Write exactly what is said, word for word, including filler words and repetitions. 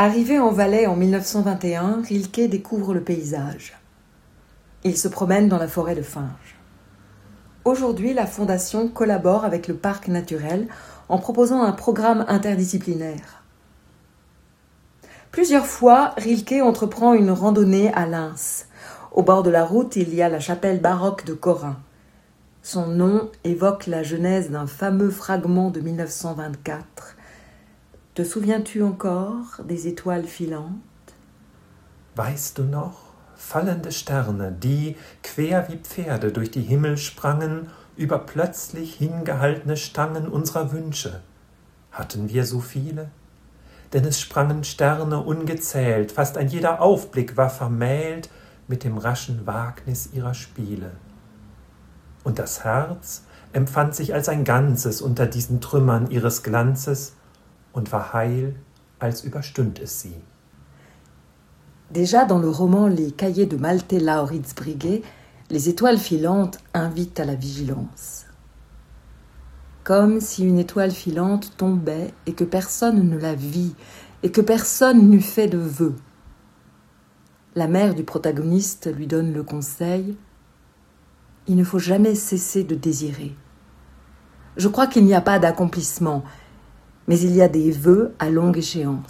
Arrivé en Valais en mille neuf cent vingt et un, Rilke découvre le paysage. Il se promène dans la forêt de Finges. Aujourd'hui, la Fondation collabore avec le parc naturel en proposant un programme interdisciplinaire. Plusieurs fois, Rilke entreprend une randonnée à Lens. Au bord de la route, il y a la chapelle baroque de Corin. Son nom évoque la genèse d'un fameux fragment de mille neuf cent vingt-quatre. Te souviens-tu encore des étoiles filantes? Weißt du noch, fallende Sterne, die, quer wie Pferde durch die Himmel sprangen, über plötzlich hingehaltene Stangen unserer Wünsche. Hatten wir so viele? Denn es sprangen Sterne ungezählt, fast ein jeder Aufblick war vermählt mit dem raschen Wagnis ihrer Spiele. Und das Herz empfand sich als ein Ganzes unter diesen Trümmern ihres Glanzes und war heil, als überstünd es sie. Déjà dans le roman Les Cahiers de Malte Laurids Briguet, les étoiles filantes invitent à la vigilance. Comme si une étoile filante tombait et que personne ne la vit et que personne n'eût fait de vœux. La mère du protagoniste lui donne le conseil « Il ne faut jamais cesser de désirer. Je crois qu'il n'y a pas d'accomplissement, mais il y a des vœux à longue échéance. »